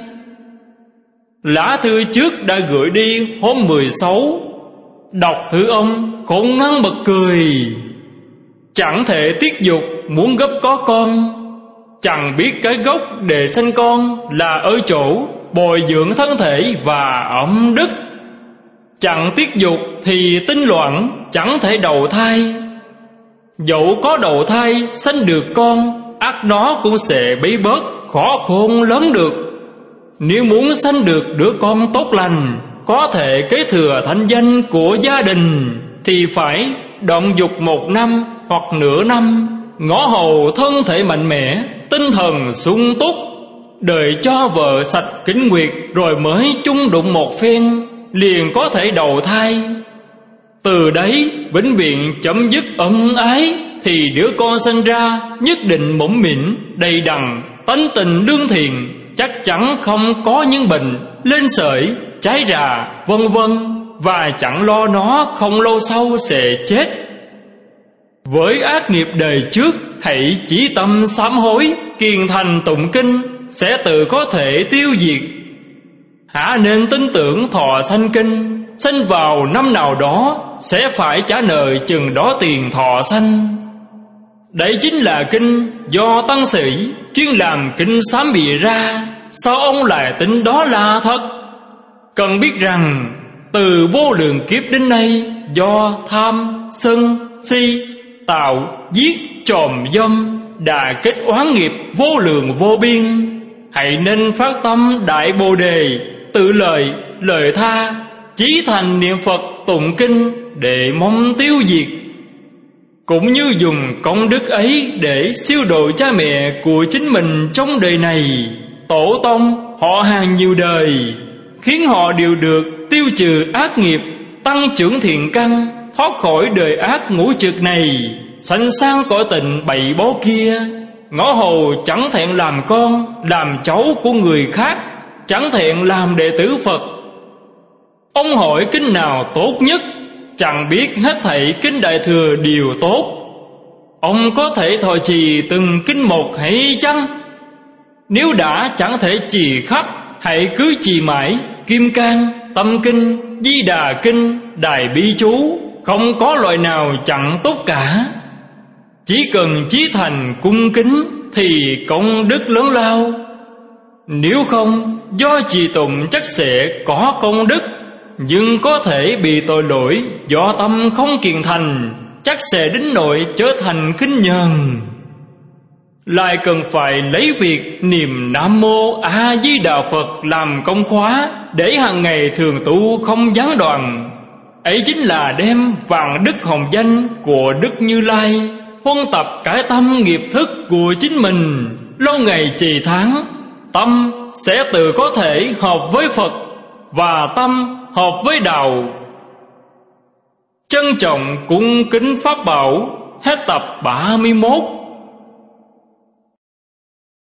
Lá thư trước đã gửi đi hôm 16. Đọc thư ông khôn ngắn bật cười. Chẳng thể tiết dục muốn gấp có con, chẳng biết cái gốc để sanh con là ở chỗ bồi dưỡng thân thể và ẩm đức. Chẳng tiết dục thì tinh loạn, chẳng thể đầu thai. Dẫu có đầu thai sanh được con, ắt nó cũng sẽ bấy bớt khó khôn lớn được. Nếu muốn sanh được đứa con tốt lành, có thể kế thừa thanh danh của gia đình, thì phải động dục 1 năm hoặc nửa năm, ngõ hầu thân thể mạnh mẽ, tinh thần sung túc, đợi cho vợ sạch kính nguyệt rồi mới chung đụng một phen, liền có thể đầu thai. Từ đấy vĩnh viễn chấm dứt ân ái, thì đứa con sinh ra nhất định mũm mĩm, đầy đặn, tánh tình lương thiện, chắc chắn không có những bệnh lên sởi, trái rà, vân vân, và chẳng lo nó không lâu sau sẽ chết. Với ác nghiệp đời trước, hãy chí tâm sám hối, kiền thành tụng kinh, sẽ tự có thể tiêu diệt. Hả nên tin tưởng thọ sanh kinh, sanh vào năm nào đó sẽ phải trả nợ chừng đó tiền thọ sanh. Đấy chính là kinh do tăng sĩ chuyên làm kinh sám bịa ra. Sao ông lại tính đó là thật? Cần biết rằng từ vô lượng kiếp đến nay, do tham, sân, si, tạo, giết, trộm, dâm đã kết oán nghiệp vô lượng vô biên. Hãy nên phát tâm đại bồ đề, tự lời tha, chí thành niệm Phật tụng kinh để mong tiêu diệt. Cũng như dùng công đức ấy để siêu độ cha mẹ của chính mình trong đời này, tổ tông họ hàng nhiều đời, khiến họ đều được tiêu trừ ác nghiệp, tăng trưởng thiện căn, thoát khỏi đời ác ngũ trược này, sanh sang cõi tịnh bảy báu kia. Ngõ hầu chẳng thẹn làm con, làm cháu của người khác, chẳng thẹn làm đệ tử Phật. Ông hỏi kinh nào tốt nhất, chẳng biết hết thảy kinh Đại Thừa đều tốt. Ông có thể thọ trì từng kinh một hay chăng? Nếu đã chẳng thể trì khắp, hãy cứ trì mãi Kim Cang, Tâm Kinh, Di Đà Kinh, Đại Bi Chú, không có loại nào chẳng tốt cả. Chỉ cần chí thành cung kính thì công đức lớn lao. Nếu không, do trì tụng chắc sẽ có công đức, nhưng có thể bị tội lỗi do tâm không kiền thành, chắc sẽ đến nỗi trở thành khinh nhờn. Lại cần phải lấy việc niệm Nam Mô A Di Đà Phật làm công khóa, để hàng ngày thường tu không gián đoạn. Ấy chính là đem vạn đức hồng danh của Đức Như Lai huân tập cải tâm nghiệp thức của chính mình. Lâu ngày trì tháng, tâm sẽ tự có thể hợp với Phật, và tâm hợp với đạo. Trân trọng cung kính pháp bảo. Hết tập 31.